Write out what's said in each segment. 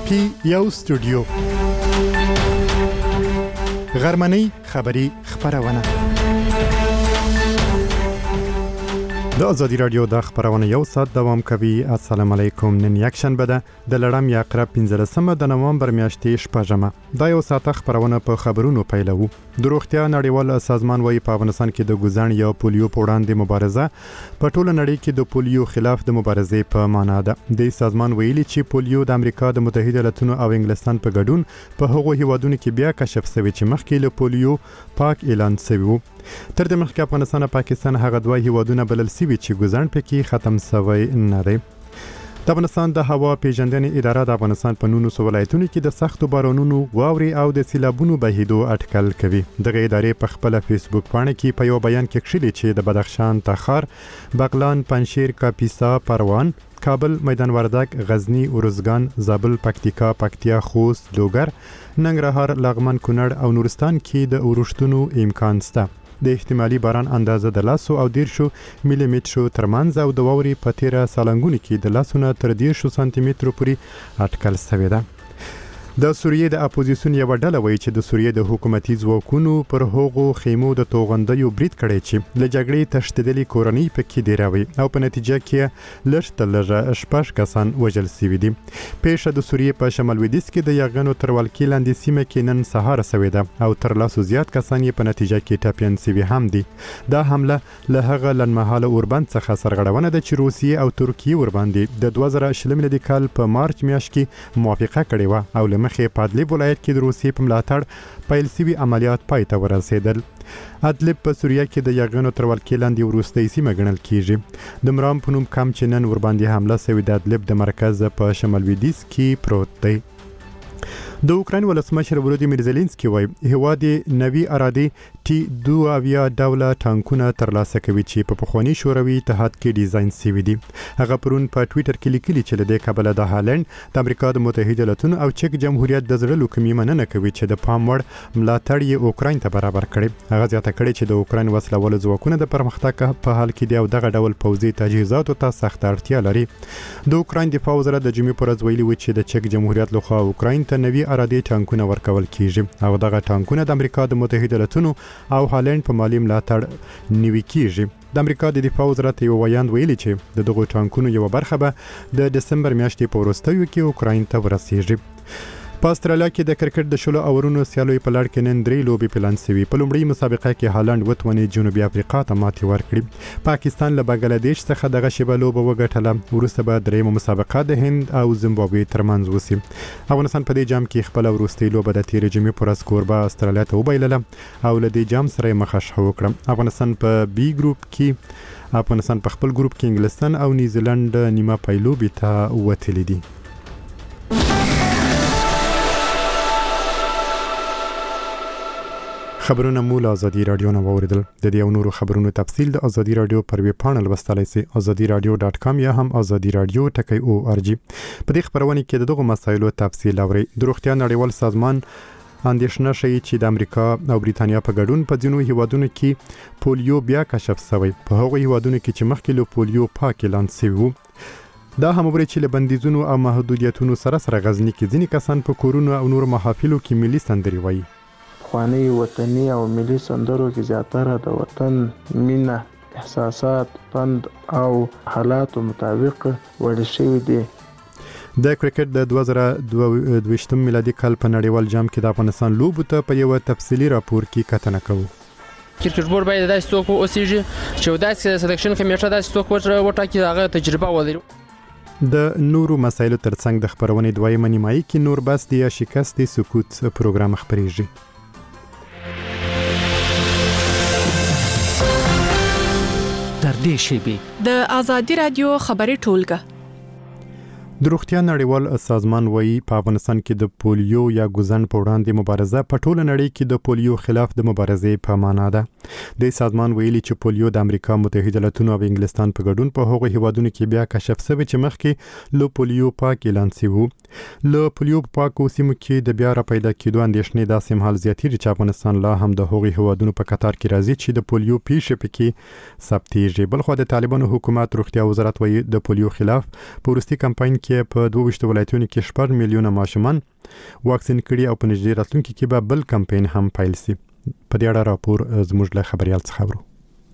کې یو استودیو غرمنۍ خبری خبرونه د ازادي رادیو د خبرونه یو ساعت دوام کوي. السلام علیکم. نن یک شنبه ده د لړم یا قرب 15 د نوامبر میاشتې شپږمه. دا یو ساعت خبرونه په خبرونو پیلوو. د روغتیا نړیوال سازمان وايي په افغانستان کې د ګوزن یا پولیو په وړاندې مبارزه په ټوله نړۍ کې د پولیو خلاف د مبارزې په معنا ده. د سازمان ویلي چې پولیو د امریکا د متحده ایالاتونو او انګلستان په ګډون په هغو هیوادونو کې بیا کشف شوی چې مخکې له پولیو پاک اعلان شوی وو. تر دې مخکې افغانستان او پاکستان هغه دوه هیوادونه بلل شوي چې ګوزن پکې ختم شوی نه دی. د افغانستان د هوا پیژندنې اداره د افغانستان په 19 ولایتونو کې د سختو بارانونو، واوري او د سیلابونو بهیدو اټکل کوي. دغه ادارې په خپل فیسبوک پاڼه کې په یو بیان کې کښلي چې د بدخشان، تخار، بغلان، پنجشیر، کاپیسا، پروان، کابل، میدان وردګ، غزنی، ارزګان، زابل، پکتیکا، پکتیا، خوست، لوګر، ننګرهار، لغمان، کونړ او نورستان کې د اورښتونو امکان شته. د احتمالي باران اندازه د 10 او 10 ملي مترو ترمنځ او د واوري په 13 سالنګونو کې د 10 نه تر 10 سانتي مترو پورې اټکل شوی ده. د سوریې د اپوزیسیون یو ډله وایي چې د سوریې د حکومتي ځواکونو پر هغو خیمو د توغندیو برید کړی چې له جګړې تښتېدلې کورنۍ پکې ډیروي او په نتیجه کې لږ تر لږه 6 کسان وژل شوي دي. پیښه د سوریې په شمال لویدیځ کې د یاغانو تر ولکې لاندې سیمه کې نن سهار شوې ده او تر لاسو زیات کسان یې په نتیجه کې ټپیان شوي هم دي. دا حمله له هغه لنډمهاله اوربند څخه سرغړونه ده چې روسیې او ترکیې ورباندې د 2020 میلادي کال په مارچ میاشت کې موافقه کړې و او مخې په ادلب ولایت کې د روسیې په ملاتړ پیل شوي عملیات پای ته ورسېدل. ادلب په سوریه کې د یاغانو تر ولکې لاندې وروستۍ سیمه ګڼل کیږي. د مرام په نوم کم چې نن ورباندې حمله شوې د ادلب د مرکز په شمال لویدیځ کې پروت دی. د اوکراین ولسمشر ولودیمیر زيلنسکي وایي هیواد نوي اراده T-2 ډوله ټانکونه ترلاسه کوي چې په پخوانی شوروي اتحاد کې ډیزاین شوي دي. هغه پرون په ټوئیټر کې لیکلي چې له دې کبله د هالند، د امریکا د متحده ایالاتونو او چک جمهوریت د زړه لوکمې مننه کوي چې د پام وړ ملاتړ یې اوکراین ته برابر کړي. هغه زیاته کړې چې د اوکراین وسلوال ځواکونه د پرمختګ په حال کې دی او دغه ډول پوځي تجهیزاتو ته سخت اړتیا لري. د اوکراین دفاع وزارت د جمعې پر ورځ ویلي و چې د چک جمهوریت لخوا اوکراین ته نوي اراده ټانکونه ورکول کیږي او دغه ټانکونه د امریکا د متحده ایالاتونو او هالند په مالی ملاتړ نیوي کیږي. د امریکا د دفاع وزارت یو ویاند ویلي چې د دغو ټانکونو یو برخه به د دسمبر میاشتې په وروستیو کې اوکراین ته ورسیږي. په استرالیا کې د کرکټ د شلو اورونو سیالیو په لړ کې نن 3 لوبې پلان شوي. په لومړۍ مسابقه کې هالند وتونې جنوبي افریقا ته ماتې ورکړي. پاکستان له بنگلاديش څخه دغه شیبه لوبه وګټله. وروسته به درېیمه مسابقه د هند او زیمبابوې ترمنځ وشي. افغانستان په دې جام کې خپل وروستۍ لوبه د تیر جمعې پر ورځ کوربه استرالیا ته وبایلله او له دې جام سره مخه وکړه. افغانستان په بي ګروپ کې په خپل ګروپ کې انګلستان او نیوزیلند نیمه پایلوبې ته وتلي دي. خبرونه مو له ازادي رادیو نه واوریدل. د دې او نورو خبرونو تفصیل د ازادي رادیو پر ویب پاڼل لوستلای شئ azadiradio.com یا هم azadiradio.org. په دې خبرونه کې دغه مسایلو تفصیل اورئ. د روغتیا نړیوال سازمان اندېښنه شي چې د امریکا او بریتانیا په ګډون په ځینو هیوادونو کې پولیو بیا کشف شوی. په هغو هیوادونو کې چې مخکې له پولیو پاک اعلان شوی وو. دا هم ورې چې له بندیزونو او محدودیتونو سره غزنی کې ځینې کسان په کورونو او نور محافلو کې ملي سندرې وایي. خوانی وطني او ملي سندرو کې زیاتره د وطن مینه، احساسات، پند او حالاتو مطابق وړل شوی دي. د کرکټ د 2022 میلادي کال په نړیوال جام کې د افغانستان لوبو ته په یو تفصیلی راپور کې کتنه کوو. کرکټ بورډ باید داسې څوک اوسېږي چې داسې سلیکشن کمیټه داسې څوک وټاکي هغه تجربه ولري. د نورو مسایلو ترڅنګ د خبرونې دویمه نیمایي کې نور بس دی یا شکست سکوت پروګرام خبريږي. تر دې شیبې د ازادي رادیو خبري ټولګه. د روغتیا نړیوال سازمان وایي په افغانستان کې د پولیو یا ګوزن په وړاندې مبارزه په ټوله نړۍ کې د پولیو خلاف د مبارزې په معنا ده. د سازمان ویلي چې پولیو د امریکا متحده ایالاتونو او انګلستان په ګډون په هغو هیوادونو کې بیا کشف شوی چې مخکې له پولیو پاک اعلان شوی. له پولیو پاکو سیمو کې د بیا را پیدا کېدو اندېښنې داسې مهال زیاتېږي چې افغانستان لا هم د هغو هیوادونو په قطار کې راځي چې د پولیو پیښې پکې ثبتېږي. بلخو د طالبانو حکومت روغتیا وزارت وایي د پولیو خلاف په وروستي کمپاین کې کې په 22 ولایتونو کې 4 میلیونه ماشومان واکسین کړي او په نږدې راتلونکي کې به بل کمپاین هم پیل شي. په دې اړه راپور زموږ له خبريال څخه ورو.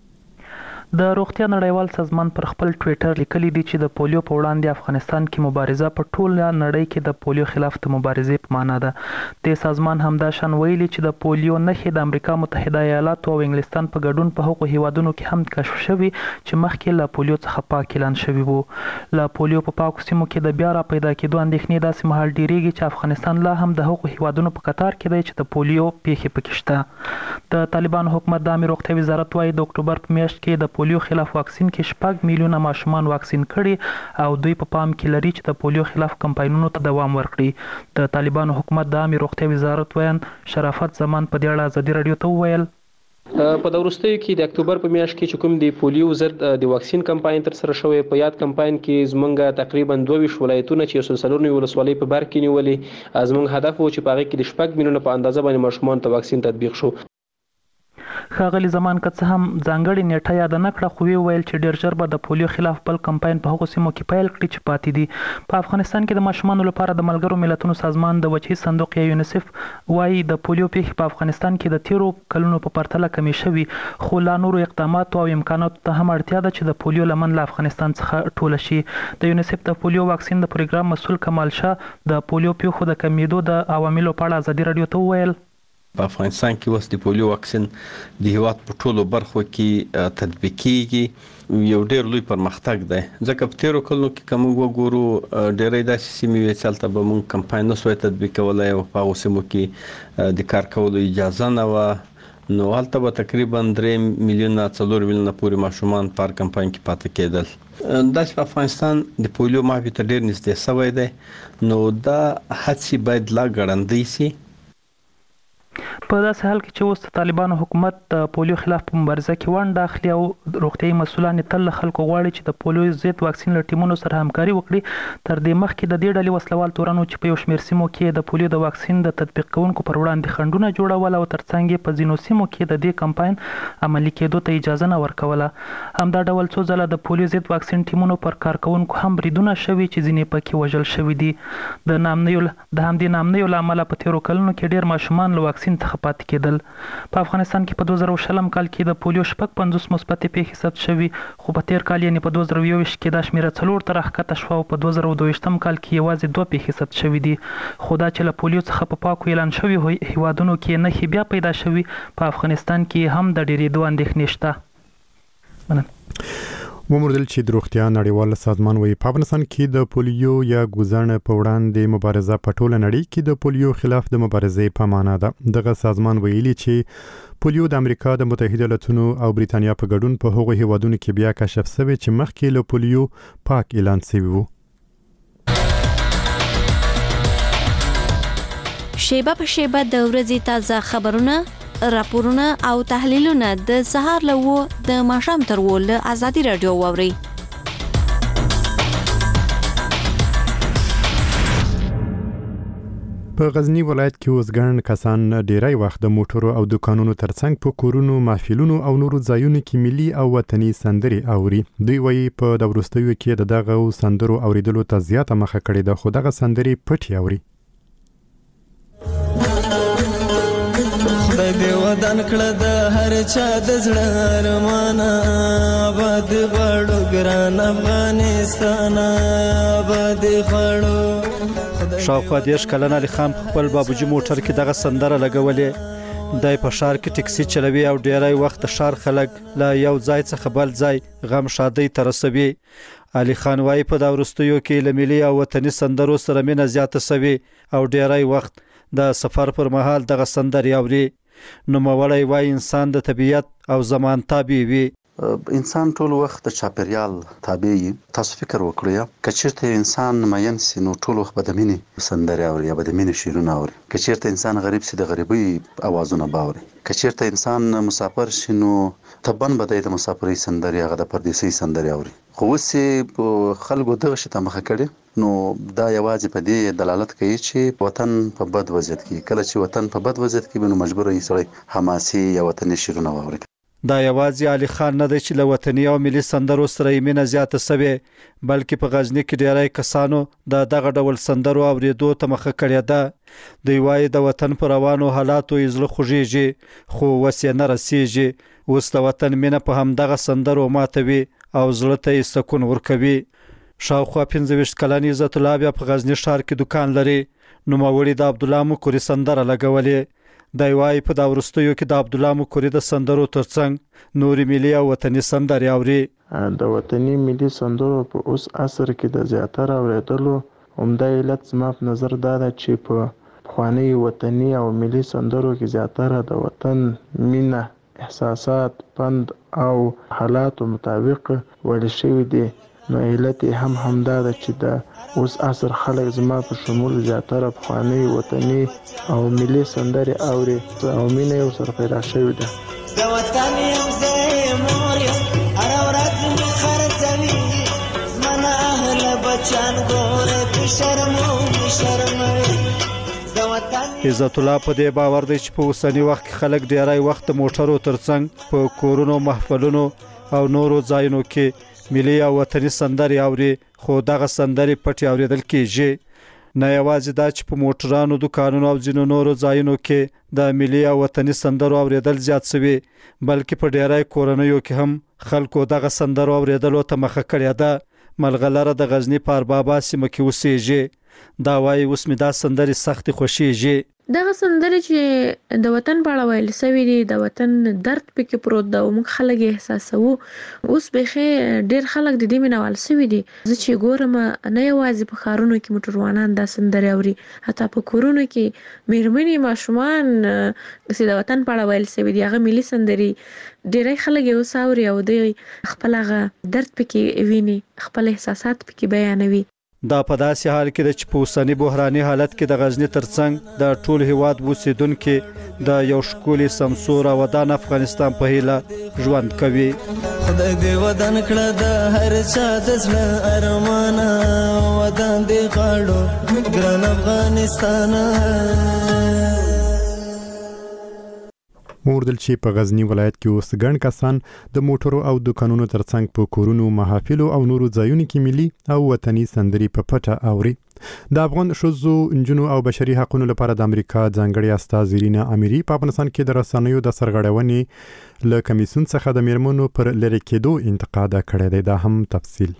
د روغتیا نړیوال سازمان پر خپل ټوئیټر لیکلي دي چې د پولیو په وړاندې افغانستان کې مبارزه په ټول نړۍ کې د پولیو خلاف د مبارزې په معنا ده. د سازمان همدا شان ویلي چې د پولیو نښې د امریکا متحده ایالاتو او انګلستان په ګډون په هغو هیوادونو کې هم کشف شوي چې مخکې له پولیو څخه پاک اعلان شوي وو. له پولیو په پاکو سیمو کې د بیا را پیدا کېدو اندېښنې داسې مهال ډیریږي چې افغانستان لا هم د هغو هیوادونو په قطار کې دی چې د پولیو پیښې پکې شته. د طالبانو حکومت د عامه روغتیا وزارت وايي د اکتوبر په میاشت کې د پولیو خلاف واکسین کې 4 میلیونه ماشومان واکسین کړي او دوی په پام کې لري چې د پولیو خلاف کمپاینونو ته دوام ورکړي. د طالبانو حکومت د عامه روغتیا وزارت ویان شرافت زمان په دې اړه ازادي رادیو ته وویل په دا وروستیو کې د اکتوبر په میاشت کې چې کوم د پولیو ضد د واکسین کمپاین تر سره شوی په یاد کمپاین کې زمونږ تقریبا 22 ولایتونه چې 140 ولسوالۍ په بر کې نیولې زمونږ هدف و چې په هغه کې د 4 میلیونه په اندازه باندې ماشومان ته واکسین تطبیق شو. ښاغلي زمان که څه هم ځانګړې نیټه یاد نه کړه خو ویل چې ډېر ژر به د پولیو خلاف بل کمپاین په هغو سیمو کې پیل کړي چې پاتې دي. په افغانستان کې د ماشومانو لپاره د ملګرو ملتونو سازمان د وجهي صندوق یا یونیسف وایي د پولیو پیښې په افغانستان کې د تیرو کلونو په پرتله کمې شوي خو لا نورو اقداماتو او امکاناتو ته هم اړتیا ده چې د پولیو لمن له افغانستان څخه ټوله شي. د یونیسف د پولیو واکسین د پروګرام مسؤل کمال شاه د پولیو پیښو د کمیدو د عواملو په اړه ازادي رادیو ته وویل په افغانستان کې اوس د پولیو واکسین د هیواد په ټولو برخو کې تطبیق کیږي. یو ډېر لوی پرمختګ دی ځکه په تیرو کلونو کې کوم وګورو ډېرې داسې سیمې وې چې هلته به موږ کمپاین نسوای تطبیق کولی او په هغو سیمو کې د کار کولو اجازه نه وه نو هلته به تقریبا 3 میلیونه 4 میلیونه پورې ماشومان په هر کمپاین کې پاتې کېدل. داسې په افغانستان د پولیو معافي ته ډېر نږدې سوی دی نو دا هڅې باید لا ګړندۍ سي. په داسې حال کې چې اوس د طالبانو حکومت د پولیو خلاف په مبارزه کې ونډه اخلي او روغتیايي مسؤلان تل له خلکو غواړي چې د پولیو ضد واکسین له ټیمونو سره همکاري وکړي. تر دې مخکې د دې ډلې وسلوال تورنو چې په یو شمېر سیمو کې د پولیو د واکسین د تطبیق کوونکو پر وړاندې خنډونه جوړول او ترڅنګ یې په ځینو سیمو کې د دې کمپاین عملي کېدو ته اجازه نه ورکوله. همدا ډول څو ځله د پولیو ضد واکسین ټیمونو پر کارکوونکو هم بریدونه شوي چې ځینې پکې وژل شوي دي. د همدې نامنیو له امله په تیرو کلونو کې ډېر ماشومان له واکسین څخه پاتې کېدل. په افغانستان کې په 2020 کال کې د پولیو 50 مثبتې پیښې ثبت شوي خو په تیر کال یعنې په 2021 کې دا شمیره 4 ته راښکته شوه او په 2022 کال کې یوازې 2 پیښې ثبت شوي دي. خو دا چې له پولیو څخه په پاکو اعلان شوي هیوادونو کې نښې بیا پیدا شوي په افغانستان کې هم د ډېرېدو اندېښنې شته. وموردل چې د روغتیا نړیوال سازمان وایي په افغانستان کې د پولیو یا ګوزڼ په وړاندې مبارزه په ټوله نړۍ کې د پولیو خلاف د مبارزې په معنا ده. دغه سازمان ویلي چې پولیو د امریکا د متحده ایالاتونو او بریتانیا په ګډون په هغو هیوادونو کې بیا کشف شوی چې مخکې له پولیو پاک اعلان شوی وو. شیبه په شیبه د ورځې تازه خبرونه راپورونه او تحلیلونه د سهار له د ماښام تر له ازادي رادیو واوري. په غزنی ولایت کې اوس ګڼ کسان ډیری وخت د موټرو او دکانونو ترڅنګ په کورونو، محفلونو او نورو ځایونو کې ملي او وطني سندرې اوري. دوی وایي په د وروستیو کې دغه سندرو اوریدلو ته زیاته مخه کړې ده خو دغه سندرې پټې اوري. خدای ودان کړه د هر چا د زړه ارمانه آباد غړو ګران افغانستان آباد غړو. شاوخوا 10 کلن علي خان خپل بابوجي موټر کې دغه سندره لګولې. دای په شهر کې ټکسي چلوي او ډیری وخت شهر خلک لا یو ځای څخه بل ځای غم شادي ترسوي. علي خان وايي په دا وروستیو کې له ملي او وطني سندرو سره مینه زیاته سوي او ډیری وخت د سفر پر مهال دغه سندرې اوري. نو موړی وای انسان د طبیعت او زمان تابع وي. انسان ټول وخت د چاپیریال تابع وي. تاسو فکر وکړئ کچېرته انسان مین سي نو ټول وخت به د مینې سندرې اوري یا به د مینې شعرونه اوري. کچېرته انسان غریب سي د غریبۍ اوازونه باوري. کچېرته انسان مسافر شي نو طبعا به د مسافرۍ سندرې هغه د پردیسۍ سندرې اوري. خو اوس خلکو دغه شی ته مخه کړي نو دا یوازې په دې دلالت کوي چې وطن په بد وضعیت کې کله چې وطن په بد وضعیت کې نو مجبور یې سړی حماسي یا وطني شعرونه واوري. دا یوازې علي خان نه دی چې له وطني او ملي سندرو سره یې مینه زیاته سوې بلکې په غزني کې ډیری کسانو د دغه ډول سندرو اورېدو ته مخه کړې ده دوی وایي د وطن په روانو حالاتو یې زړه خوږېږي خو اوس یې نه رسېږي اوس د وطن مینه په همدغه سندرو ماتوي او زړه ته یې سکون ورکوي شاوخوا 25 کلن عزت الله بیا په غزني ښار کې دکان لري نوموړي د عبدالله مکوري سندره لګولې دی وایي په دا وروستیو کې د عبدالله مکوري د سندرو ترڅنګ نوري ملي او وطني سندرې اوري د وطني ملي سندرو په اوس عصر کې د زیاتره اورېدلو عمده علت زما په نظر دا ده چې په پخواني وطني او ملي سندرو کې زیاتره د وطن مینه احساسات پند او حالاتو مطابق ویل شوي دي نو علت هم همدا ده چې د اوس عصر خلک زما په شمول زیاتره پخواني وطني او ملي سندرې اوري او مینه یې ورسره پیدا شوې ده د وطن یم زه مور یم هره ورځ مې خرڅوي زما نه اهله بچیان ګوره پې شرموي عزت الله په دې باور دی چې په اوسني وخت کې خلک ډیری وخت د موټرو ترڅنګ په کورونو محفلونو او نورو ځایونو کې ملي او وطني سندرې اوري خو دغه سندرې پټې اورېدل کېږي نه یوازې دا چې په موټرانو دکانونو او ځینو نورو ځایونو کې د ملي او وطني سندرو اورېدل زیات شوي بلکې په ډیری کورنیو کې هم خلکو دغه سندرو اورېدلو ته مخه کړې ده ملغلره د غزني په اربابا سیمه کې اوسېږي دا وایي اوس مې دا سندرې سختې خوښېږي دغه سندرې چې د وطن په اړه ویل سوي دي د وطن درد پکې پروت ده او موږ خلک یې احساسوو اوس بیخي ډېر خلک د دې مینوال سوي دي زه چې ګورم نه یوازې په ښارونو کې موټروانان دا سندرې اوري حتی په کورونو کې مېرمنې ماشومان چې د وطن په اړه ویل سوي دي هغه ملي سندرې ډېری خلک یې اوس اوري او دوی خپل هغه درد پکې ویني خپل احساسات پکې بیانوي دا په داسې حال کې ده چې په اوسني بحراني حالت کې د غزني ترڅنګ د ټول هیواد اوسیدونکي د یو ښکلي سمسور او ودان افغانستان په هیله ژوند کوي خدای دې ودان کړه د هر چا د زړه ارمانه ودان دې غواړو ګران افغانستان موردل چې په غزنی ولایت کې اوس ګڼ کسان د موټرو او دکانونو ترڅنګ په کورونو محافلو او نورو ځایونو کې ملي او وطني سندرې په پټه اوري د افغان ښځو نجونو او بشري حقوقو لپاره د امریکا ځانګړي استازي رینا اميري په افغانستان کې د رسنیو د سرغړونې له کمیسیون څخه د میرمنو پر لری کېدو انتقاد کړی دی دا هم تفصیل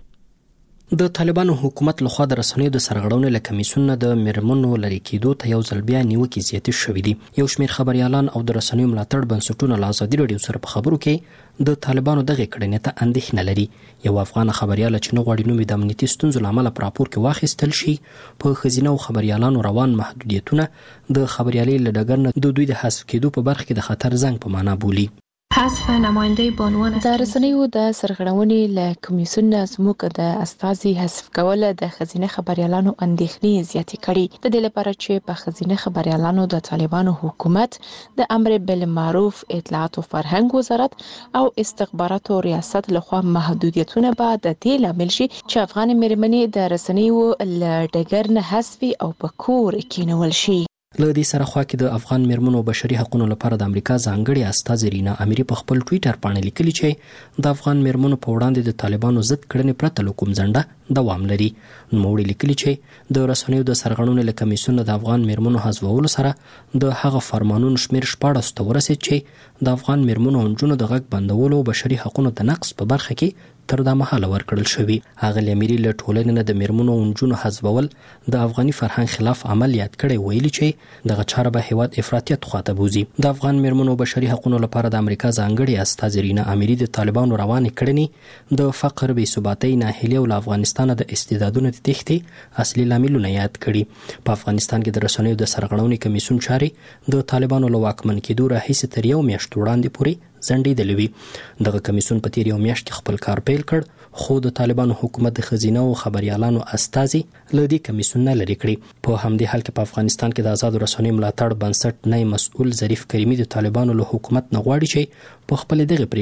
د طالبانو حکومت لخوا د رسنیو د سرغړونې له کمیسیون د میرمنو لری کېدو ته یو ځل بیا نیوکې زیاتې شوې دي یو شمېر خبريالان او د رسنیو ملاتړ بنسټونه له ازادي راډیو سره په خبرو کې د طالبانو دغه کړنې ته اندېښنه لري یو افغان خبريال چې نه غواړي نوم د امنیتي ستونزو لامل په راپور کې واخیستل شي په خزینه او خبريالانو روان محدودیتونه د خبريالۍ له ډګر نه د دوی د حذف کېدو په برخه کې د خطر زنګ په معنا بولي حذف نماینده بانوان د رسنیو د سرغړونې له کمیسیون زموږ د استازي حذف کول د خزینه خبريالانو اندېښنې زیاتې کړي د دې لپاره چې په خزینه خبريالانو د طالبانو حکومت د امر بالمعروف اطلاعات او فرهنګ وزارت او استخباراتو ریاست لخوا محدودیتونه به د دې لامل شي چې افغان میرمنې د رسنیو له ډګر نه حذف او په کور کېنول شي له دې سره خوا کې د افغان میرمنو بشري حقوقو لپاره د امریکا ځانګړي استازي رینا اميري په خپل ټوئیټر باندې لیکلي چې د افغان میرمنو په وړاندې د طالبانو ضد کړنې پرته له کوم ځنډه دوام لري نوموړي لیکلي چې د رسنیو د سرغړونې له کمیسیون د افغان میرمنو حذفولو سره د هغه فرمانونو شمیر 14 ته ورسید چې د افغان میرمنو او نجونو د غږ بندولو بشري حقوقو د نقض په برخه کې تر دا مهاله ورکړل شوی هغه لمری له ټولنې نه د میرمنو او نجونو حذفول د افغاني فرهنګ خلاف عمل یاد کړي ویلي چې دغه چاره به هیواد افراطیت خواته بوزي د افغان میرمنو بشري حقوقو لپاره د امریکا ځانګړي استازي رینا اميري د طالبانو روانې کړنې د فقر بې ثباتۍ ناهیلي او افغانستان د استعدادونو د تښتې اصلي لاملونه یاد کړي په افغانستان کې د رسنیو د سرغړونې کمیسیون چارې د طالبانو له واکمن کېدو راهیسې تر یو میاشت وړاندې پورې ځنډېدلې دغه کمیسیون په تیر یو میاشت کې خپل کار پیل کړ خو د طالبانو حکومت د خزینه او خبريالانو استازي له دې کمیسیون نه لري کړی په همدې حال کې په افغانستان کې د آزاد رسنیو ملاتړ بنسټ نه مسؤل ظریف کریمي د طالبانو له حکومت نه غواړي چې په خپل دغه پریکړې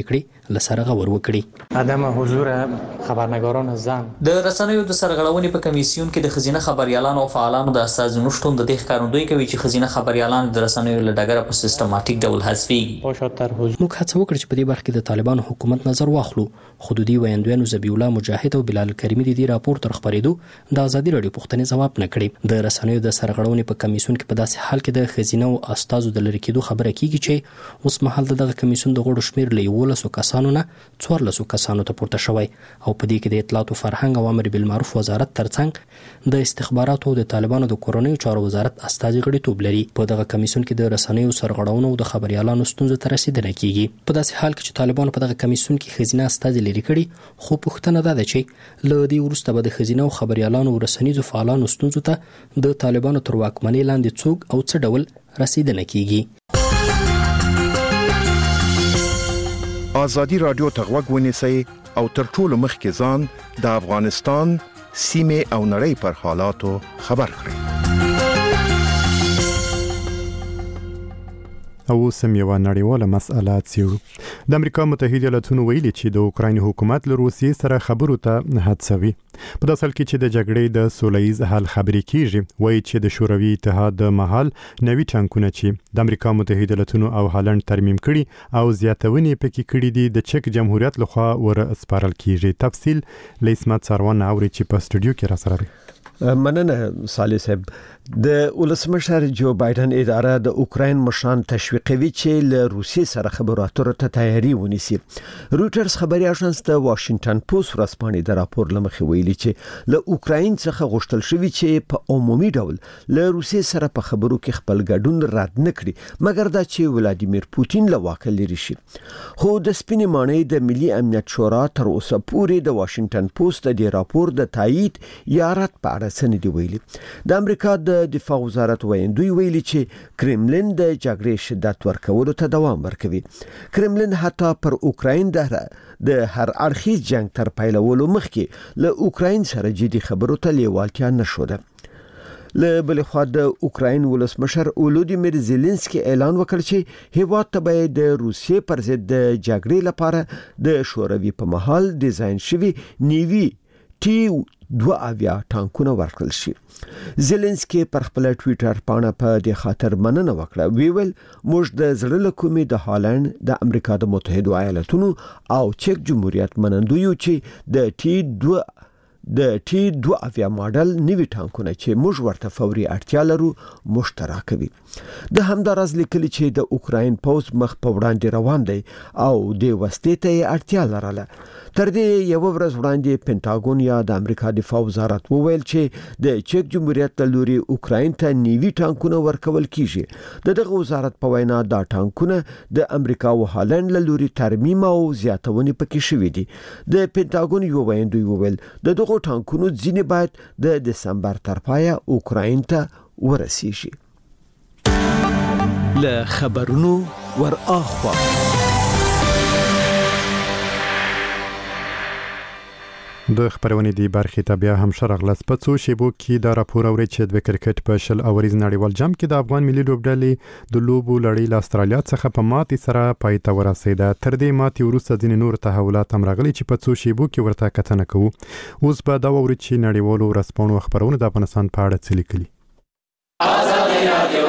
لسرغه ور وکړي. عدم حضور خبرنگاران زن د رسنیو د سرغړونې په کمیسیون کې د ښځینه خبریالانو او فعالانو د استازو شتون د دې ښکارندوی کوي چې ښځینه خبریالان د رسنیو له ډګره په سیستماتیک ډول حذفیږي. موږ هڅه وکړه چې په دې برخه کې د طالبانو حکومت نظر واخلو. حدودي ویاندویانو ذبیح الله مجاهد او بلال کریمي د دې راپور تر خبرېدو د ازادي راډیو پوښتنې ځواب نه کړي. د رسنیو د سرغړونې په کمیسیون کې په داسې حال کې د ښځینه او استازو د لرې کېدو خبره کیږي چې اوس مهال دغه کمیسیون د غړو شمېر له 11 کسانو نه 14 کسانو ته پورته شوی او په دې کې د اطلاعات او فرهنګ او امر بالمعروف وزارت ترڅنګ د استخباراتو او د طالبانو د کورنیو چارو وزارت استازي غړیتوب لري. په دغه کمیسیون کې د رسنیو سرغړونو او د خبريالانو ستونزو ته رسیدنه کیږي. په داسې حال کې چې طالبانو په دغه کمیسیون کې ښځینه استازي لري کړي، خو پوښتنه ده چې له دې وروسته به د ښځینه او خبريالانو او رسنیزو فعالانو ستونزو ته د طالبانو تر واکمنۍ لاندې څوک او څه ډول رسیدنه کیږي. ازادي رادیو ته غوږ ونیسئ او تر ټولو مخکې ځان د افغانستان سیمې او نړۍ پر حالاتو خبر کړئ. او سم یو نړیواله مسأله څیړو. د امریکا متحده ایالاتونو ویلي چې د اوکراین حکومت له روسیې سره خبرو ته هڅوي. په داسې حال کې چې د جګړې د سولهییز حل خبرې کیږي، وایي چې د شوروي اتحاد د مهال نوي ټانکونه چې د امریکا متحده ایالاتونو او هالند ترمیم کړي او زیاتونې پکې کړي دي د چک جمهوریت لخوا ور سپارل کیږي. تفصیل لیسمت سروان اوري چې په سټوډیو کې را سره دی. مننه صالح صاحب. د ولسمشر جو بایدن اداره د اوکراین مشران تشویقوي چې له روسیې سره خبرو اترو ته تیاری ونیسي. رويټرز خبري اژانس د واشنگټن پوسټ ورځپاڼې د راپور لمخې ویلي چې له اوکراین څخه غوښتل شوی چې په عمومي ډول له روسیې سره په خبرو کې خپل ګډون رد نکړي، مګر دا چې ولادیمیر پوتین له واکه لري شي. خو د سپینې مانۍ د ملي امنیت شورا تر اوسه پورې د واشنگټن پوسټ د راپور د تایید یا رد په اړه څه نه دی ویلي. د امریکا د دفاع وزارت ویندوی ویلي چې کرملین د جګړې شدت ورکولو ته دوام ورکوي. کرملین حتی پر اوکراین د هر اړخیز جنگ تر پیلولو مخکې له اوکراین سره جدي خبرو ته لیوالتیا نشوده. له بل خوا د اوکراین ولسمشر ولودیمیر زيلنسکي اعلان وکړ چې هیواد ته به د روسیې پر ضد د جګړې لپاره د شوروي په مهال ډیزاین شوی نیوي T-2 ټانکونه ورکړل شي. زيلنسکي پر خپل ټوئیټر پاڼه په دې خاطر مننه وکړه. ویل موږ د زړه له کومې د هالند، د امریکا د متحده ایالاتونو او چک جمهوریت منندوی یو چې د T-2 ماډل نوي ټانکونه چې موږ ورته فوري اړتیا لرو مشترکوي. د همدارز لیکلي چې د اوکراین پوز مخ په وړاندې روان دی او د وسلې ته اړتیا لرله. تر دې یو ورځ وړاندې پینټاګون یا د امریکا دفاع وزارت وویل چې د چک جمهوریت له لوري اوکراین ته نیوي ټانکونه ورکول کیږي. دغه وزارت په وینا دا ټانکونه د امریکا او هالند له لوري ترمیم او زیاتونې پکې شوې دي. د پینټاګون یو ویندوی وویل دغه ټانکونو ځینې باید د دسمبر تر پایه اوکراین ته ورسیږي. له خبرونو ور اخوا د خبرونې دی برخې ته بیا هم شرغلس په څو شیبو کې دا راپور اوري چې د کرکټ په شل اوریز نړیوال جام کې د افغان ملي لوبډلې د لوبو لړۍ له استرالیا څخه په ماتې سره پای ته ورسېده. تر دې ماتې وروسته ځینې نور تحولات هم راغلي چې په څو شیبو کې ورته کتنه کوو. اوس به دا اوري چې نړیوالو ورځپاڼو خبرونه د افغانستان په اړه څه لیکلي. ازادي رادیو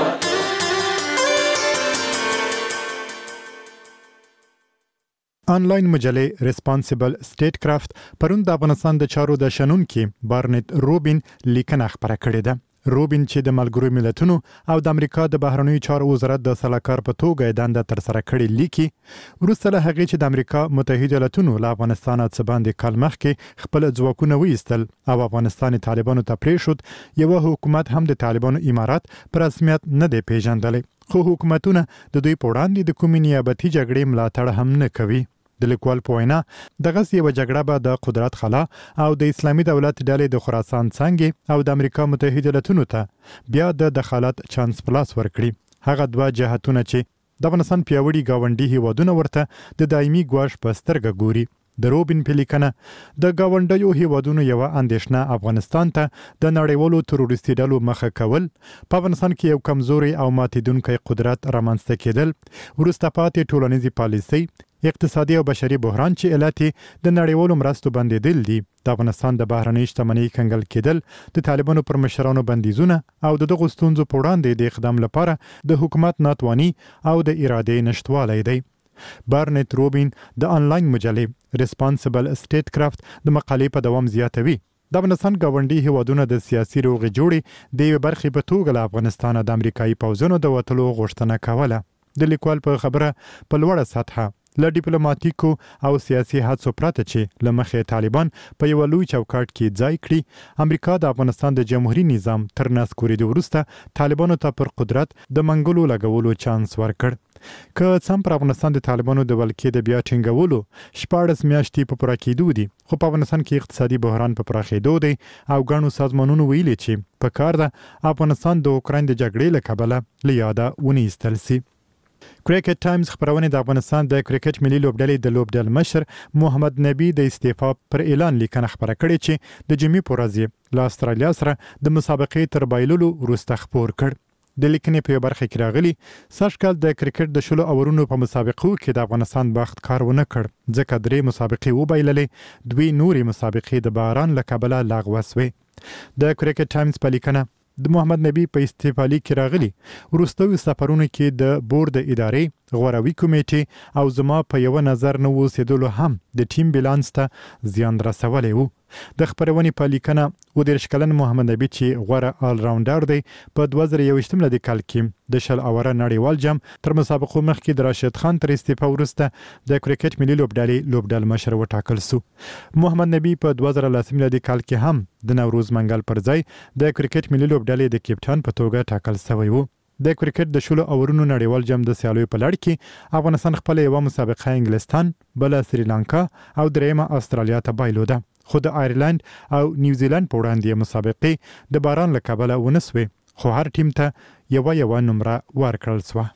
آنلاین مجلې ریسپانسیبل سټیټ کرافت پرون د افغانستان د چارو د شنونکي بارنټ روبین لیکنه خبره کړې ده. روبین چې د ملګرو ملتونو او د امریکا د بهرنیو چارو وزارت د سلاکار په توګه دنده تر سره کړې لیکي وروسته له هغې چې د امریکا متحده ایالاتونو له افغانستان څخه باندې کال مخکې خپل ځواکونه ویستل او افغانستان طالبانو ته پریښود، یو حکومت هم د طالبانو امارات پر رسمیت نه دی پیژندلی، خو حکومتونه د دوی په وړاندې د کومې نیابتي جګړې ملاتړ هم نه کوي. د لیکوال په وینا دغه یو جګړه به د قدرت خلا او د اسلامي دولت ډلې د خراسان څنګه او د امریکا متحده ایالاتونو ته بیا د دخالت چانس پلاس ورکړي. هغه دوه جهتونه چې د افغانستان پیاوړي گاونډي هیوادونه ورته د دایمي ګواښ په سترګه ګوري. د روبین په لیکنه د گاونډیو هیوادونو یو اندېښنه افغانستان ته د نړیوالو تروریستي ډلو مخه کول، په افغانستان کې یو کمزوري او ماتیدونکی قدرت رامنځته کېدل، وروسته پاتې ټولنیزې پالیسۍ، اقتصادي او بشري بحران چې علت د نړیوالو مرستو بندیدل دي. د افغانستان د بهرنۍ شتمنۍ کنګل کېدل، د طالبانو پر مشرانو بندیزونه او د دغو ستونزو په وړاندې د اقدام لپاره د حکومت ناتواني او د ارادې نشټوالی دی. بارنټ روبین د انلاین مجلې ریسپانسیبل سټیټ کرافت د مقالې په دوام زیاتوي. د افغانستان ګاونډي هیوادونه د سیاسي روغې جوړې د یوې برخې په توګه له افغانستانه د امریکایي پوځونو د وتلو غوښتنه کوله. د لیکوال په خبره په لوړه سطحه له ډیپلوماټیکو او سیاسي هڅو پرته چې له مخې طالبان په یو لوی چوکاټ کې ځای کړي، امریکا د افغانستان د جمهوریت نظام تر نسکورېدو وروسته طالبانو ته پر قدرت د منګولو لګولو چانس ورکړ. که سم پر افغانستان د طالبانو د ولکې د بیا ټینګولو 14 میاشتې په پوره کېدو دي، خو په افغانستان کې اقتصادي بحران په پراخېدو دی او ګڼو سازمانونو ویلي چې په کار ده افغانستان د اوکراین د جګړې له کبله له یاده ونیستل سي. کرکټ ټایمز خبرونه د افغانستان د کرکټ ملي لوبډلې د لوبډل مشر محمد نبی د استعفا پر اعلان لیکنه خبره کړې چې د جمعې په ورځ له استرالیا سره د مسابقې تر بایللو وروسته خبر کړ. د لیکنې په برخه کې راغلي سږکال د کرکټ د 10 اورونو په مسابقو کې د افغانستان بخت کار ونه کړ، ځکه 3 مسابقې وبایللې، 2 نورې مسابقې د باران له کبله لغوه شوې. د کرکټ ټایمز په لیکنه د محمد نبی په استعفا لیک کې راغلي وروستیو سفرونو کې د بورډ ادارې غوروي کمیټې او زما په یو نظر نه اوسېدلو هم د ټیم بیلانس ته زیان رسولی وو. د خبرونې په لیکنه 19 کلن محمد نبی چې غوره آل راونډر دی په 2021 ملي کال کې د 10 اوره نړیوال جام تر مسابقو مخکې د راشد خان تر استعفا وروسته د کرکټ ملي لوبډل مشر وټاکل سو. محمد نبی په 2010 ملي کال کې هم د نوروز منګل پر ځای د کرکټ ملي لوبډلې د کپټان په توګه ټاکل شوی وو. د کرکټ د 10 اورونو نړیوال جام د سیالیو په لړ کې افغانستان خپل یو مسابقه انګلستان، بل سریلانکا او درېمه استرالیا ته بایلوده، خو د آیرلند او نیوزیلند په وړاندې مسابقې د باران له کبله ونسوي، خو هر ټیم ته یو نمره ورکړل شوه.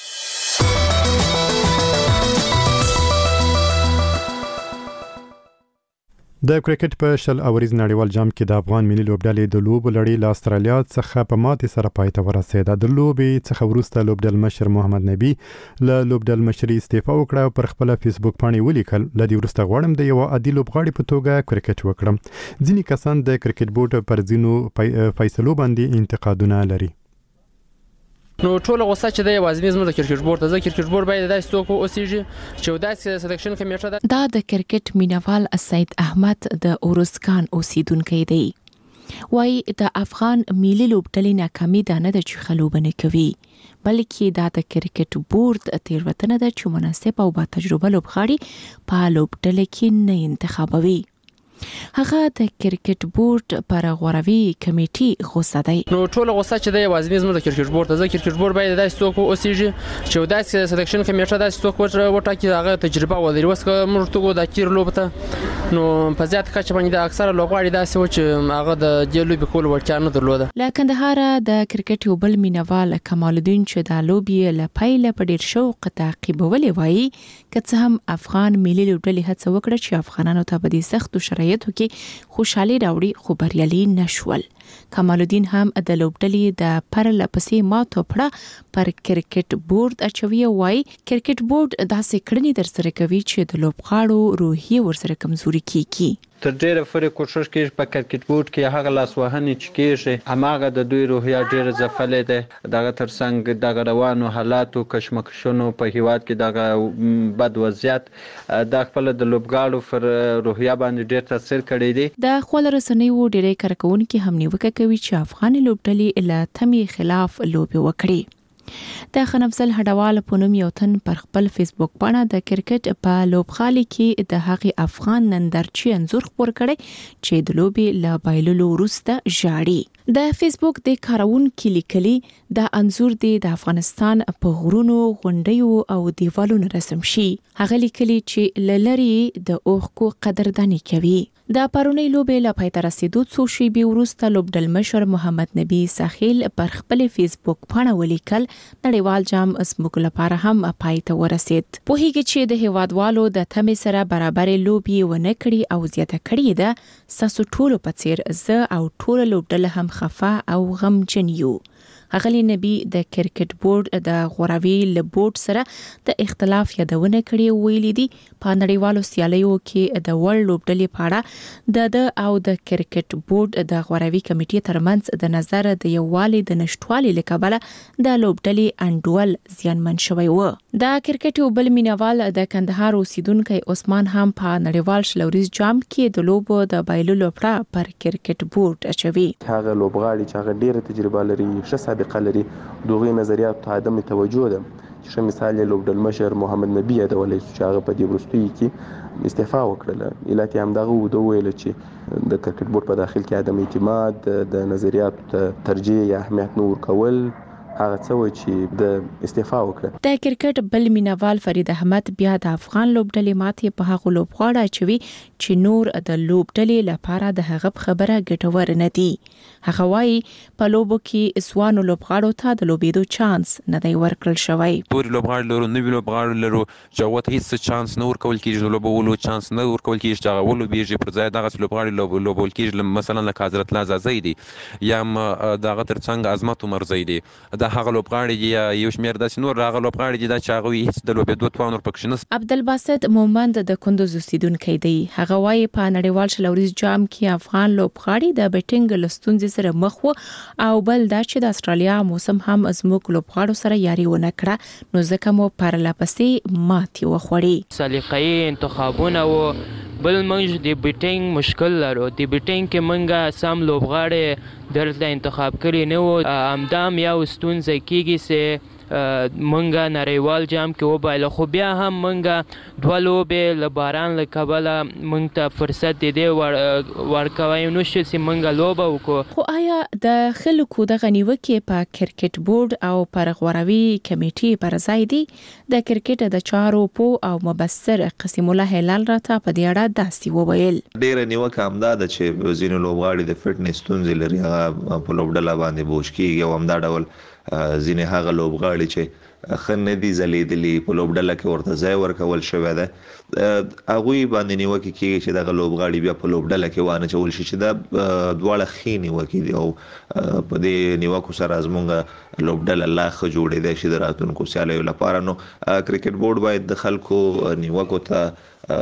د کرکټ په 10 اوریز نړیوال جام کې د افغان ملي لوبډلې د لوبو لړۍ له استرالیا څخه په ماتې سره پای ته ورسېده. د لوبې څخه وروسته لوبډل مشر محمد نبی له لوبډل مشري استعفا وکړه او پر خپل فیسبوک باندې ولیکل له دې وروسته غواړم د یو عادي لوبغاړي په توګه کرکټ وکړم. ځینې کسان د کرکټ بورډ پر ځینو فیصلو باندې انتقادونه لري. نو ټول غوسه چې د یوازې زموږ د کرکټ بورډ ته کرکټ بورډ باید داسې څوک اوسېږي چې داسې سلیکشن کمیټه ده. دا د کرکټ مینوال سید احمد د اورسکان اوسیدونکو دی. وای د افغان ملي لوبډلې ناکامي ده نه د چخلوبنه کوي، بلکې دا د کرکټ بورډ تیروتنه ده چې مناسب او با تجربه لوبغاړي په لوبډلې کې نه انتخابوي. هغه د کرکټ بورډ پر غوروي کمیټې غوسه دی. نو ټول غوسه چې د یوازې زموږ د کرکټ بورډ ته کرکټ بورډ باید داسې څوک اوسېږي چې داسې سلیکشن کمیټه داسې څوک وټاکي هغه تجربه ولري. اوس که موږ ته د کیر لوب ته نو په زیات کچه باندې د اکثره لوبغاړي داسې و چې هغه د دې لوبې کول وړتیا نه درلوده. له کندهار د کرکټ یو بل مینوال کمال الدین چې د لوبې له پیله په ډیر شوق تعقیبولې وایي که څه هم افغان ملي لوبډلې هڅه وکړه چې افغانانو ته په دې سختو شرایطو کې خوشحالي راوړي، خو بریالي نشول. کمال الدین هم د لوبډلې د پرله پسې ماتو پړه پر کرکټ بورډ اچوي. وایي کرکټ بورډ داسې کړنې در سره کوي چې د لوبغاړو روحیه ورسره کمزوري کیږي. تر ډیره پورې کوشش کوي په کرکټ بورډ کې هغه لاسوهنې چې کېږي هماغه د دوی روحیه ډیره ځپلې ده. دغه ترڅنګ دغه روانو حالاتو کشمکشونو په هیواد کې دغه بد وضعیت د خپل د لوبغاړو پر روحیه باندې ډیر تاثیر کړی دی. د خپل رسنیو ډیره کارکونکو هم نیوکه کوي چې افغان لوبډلې له تمې خلاف لوبي وکړي. د خنفزل هډوال په نوم یو تن پر خپل فیسبوک باندې د کرکټ په لوبخالي کې د هغې افغان نندارچی انځور خپور کړي چې د لوبې له بایللو وروسته ژاړي. د فیسبوک د کارونکو لیکلي د انځور د افغانستان په غرونو، غونډیو او دیوالونو رسم شي. هغه لیکلي چې لری د اوښکو قدرداني کوي. د پرونی لوبې له پای ته رسیدو څو شېبې وروسته لوبډل مشر محمد نبی ساحل پر خپل فیسبوک باندې ولیکل نړیوال جام زموږ لپاره هم پای ته ورسید. پوهیږي چې د هیوادوالو د تمې سره برابر لوبې ونه کړي او زیاته کړي ده. ساسو ټولو په څیر زه او ټول لوبډل هم خفه او غمجن یو. اغلی نبی د کرکټ بورډ د غوراوي له بورډ سره د اختلاف یادونه کړې ویلي دي په نړیوالو سیالیو کې د ورلد لوبډلې پاړه د او د کرکټ بورډ د غوراوي کمیټې ترمنځ د نظر د یووالي د نشټوالي لکبله د لوبډلې انډول زیانمن شوی و. د کرکټ یو بل مینوال د کندهار اوسیدونکو عثمان هم په نړیوال شلوریز جام کې د لوبو د بایللو لپاره پر کرکټ بورډ اچوي. هغه لوبغاړي چې هغه ډیره تجربه لري، ښه سابقه لري، دغه نظریات ته عدم توجه ده. چې مثال یې لوبډل مشر محمد نبی یادولای چې هغه په دې وروستیو کې استعفا وکړه. علت یې همدغه و د ویل چې د کرکټ بورډ په داخل کې عدم اعتماد، د نظریاتو ته ترجیح یا اهمیت نه ورکول، هغه څه و چې د استعفا وکړه. د کرکټ بل مینوال فرید احمد بیا د افغان لوبډلې ماتې په هغه لوبغاړي اچوي چې نور د لوبډلې لپاره د هغه خبره ګټور نه دي. هغه وايي په لوبو کې اسوانو لوبغاړو ته د لوبېدو چانس نه دی ورکړل شوی. پورې لوبغاړي لرو، نوی لوبغاړي لرو چې وته هیڅ چانس نه ورکول کیږي، د لوبولو چانس نه ورکول کیږي چې هغه ولوبېږي. پر ځای دغه لوبغاړي لوبول کیږي، مثلا لکه حضرت الله زازی دي یا دغه ترڅنګ عظمت عمر زیدي، دا هغه لوبغاړي یا یو شمېر داسې نور هغه لوبغاړي دي چې هغه هیڅ د لوبېدو توان ورپکښ نشته. عبدالباسط مومند د کندوز اوسیدونکی دی. هغه وايي په نړیوال شلوریز جام کې افغان لوبغاړي د بیټینګ لستونځ سره مخ وو او بل دا چې د استرالیا موسم هم زموږ لوبغاړو سره یاري ونه کړه، نو ځکه مو پرلپسې ماتې وخوړې. سلیقې انتخابونه و بل موږ د بیټینګ مشکل لرو. د بیټینګ کې موږ سم لوبغاړي دلته انتخاب کړي نه و، همدام یو ستونزه کیږي چې منګه نړیوال جام کې وبایله، خو بیا هم منګه دوه لوبې له باران له کبله منګ ته فرصت دی ورکوي نو چې منګه لوبه وکړو. خو آیا د خلکو د غنیوکې په کرکټ بورډ او پر غوراوي کمیټې پر ځای دی؟ د کرکټ د چارو په او مبصر قسم الله هلال راته په دې اړه داسې وویل. ډیره نیوکه همدا ده چې ځینې لوبغاړي د فټنس ستونزې لري، هغه په لوبډله باندې بوج کیږي او همدا ډول ځینې هغه لوبغاړي چې ښه نه دي ځلیدلي په لوبډله کې ورته ځای ورکول شوی ده، هغوی باندې نیوکې کیږي چې دغه لوبغاړي بیا په لوبډله کې وانهچول شي، چې دا دواړه ښې نیوکې دي او په دې نیوکو سره زموږ لوبډله لا ښه جوړېدی شي د راتلونکو سیالیو لپاره. نو کرکټ بورډ باید د خلکو نیوکو ته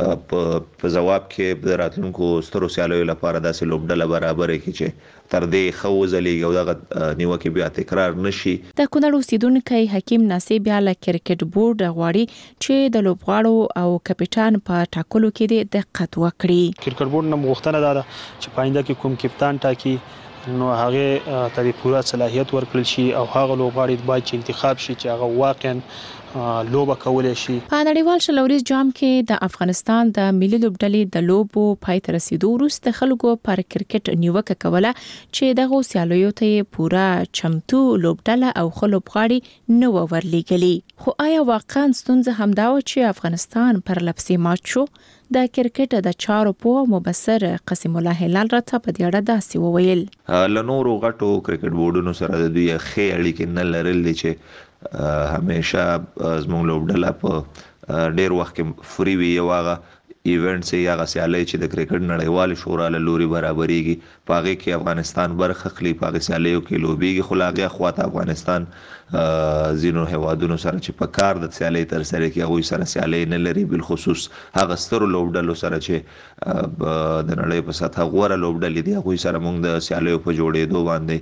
په ځواب کې د راتلونکو سترو سیالیو لپاره داسې لوبډله برابره کړي چې تر دې ښه وځلیږي او دغه نیوکې بیا تکرار نشي. د کونړ اوسیدونکی حکیم ناصر بیا له کرکټ بورډ غواړي چې د لوبغاړو او کپټان په ټاکلو کې دقت وکړي. کرکټ بورډ نه غوښتنه ده چې پاینده کې کوم کپټان ټاکي نو هغه ته پوره صلاحیت ورکړل شي او هغه لوبغاړي باید چې انتخاب شي چې هغه واقعا لوبه کولای شي. په نړیوال شلوریز جام کې د افغانستان د ملي لوبډلې د لوبو پای ته رسیدو وروسته خلکو پر کرکټ نیوکه کوله چې دغه سیالیو ته پوره چمتو لوبډله او خلوبغاړي نو ورلېګلي. خو آیا واقعا ستونزه همدا و چې افغانستان پر لپسې مات شو؟ د کرکټ د چارو په مبصر قسم الله هلال راته په دې اړه داسې وویل. له نورو غټو کرکټ بورډونو سره د دوی ښې اړیکې نه لرل چې همیشه زموږ لوبډله په ډیر وخت کې فری وي او هغه ایونټس یا هغه سیالۍ چې د کرکټ نړیوال شورا له لوري برابرېږي په هغې کې افغانستان برخه اخلي، په هغې سیالیو کې لوبېږي، خو له هغې خواته افغانستان ځینو هیوادونو سره چې په کار د سیالۍ ترسره کوي هغوی سره سیالۍ نه لري، بالخصوص هغه سترو لوبډلو سره چې د نړۍ په سطحه غوره لوبډلې دي هغوی سره موږ د سیالیو په جوړېدو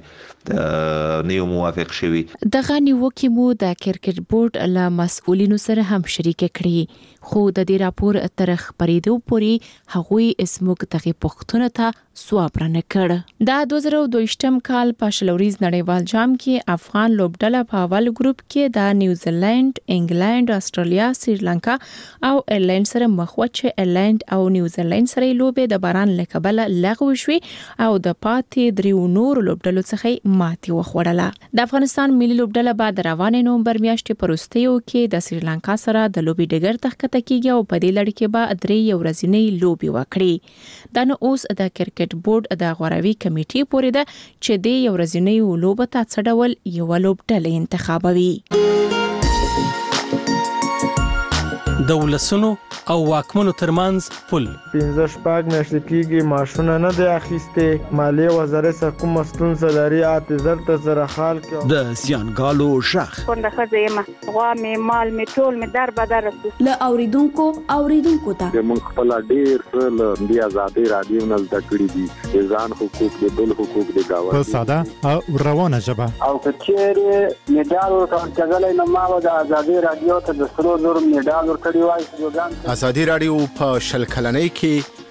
باندې نه یو موافق شوي. دغه نیوکې مو د کرکټ بورډ له مسؤلینو سره هم شریکه کړې، خو د دې راپور تر خبرېدو پورې هغوی اسموږ دغه پوښتنه ته ځواب رانه کړ. د 2022م کال په شلوریز نړیوال جام کې افغان لوبډله په اول ګروپ کې د نیوزیلند، انګلند، استرالیا، سریلانکا او ایرلند سره مخ و چې ایرلند او نیوزیلند سره لوبې د باران له کبله لغوه شوې او د پاتې دریو نور لوبډلو څخه ماتې وخوړله. د افغانستان ملي لوبډله بعد روانه نومبر میاشتې په وروستیو کې د سریلانکا سره د لوبې ډګر ته ښکته کیږي او په دې لړ کې به درې ورځنۍ لوبې وکړي. دا نو اوس د کرکټ بورډ د غوراوي کمیټې پورې ده چې د ورځنۍ لوبه ته څه ډول یو لوبډله انتخابوي. د ولسونو او واکمنو ترمنځ پل 15 میاشتې کېږي ماشونه نه دی اخیسته مالیه وزارت سره کوم ستونزه لري اته زر سره حال کې د زیانګالو ژغ څنګه خزیمه غوا می مال می ټول می در بدر ل اوریدونکو ته موږ خپل ډیر څه د آزادي رادیو نه زده کړی دي ځان حقوق د بل حقوق د گاوه په ساده او روانه ژبه او کچېره میډال ورکړل کېدل نو ما د آزادي رادیو ته د 300 میډال ورکړی وای آزادي رادیو په شل کلنۍ کې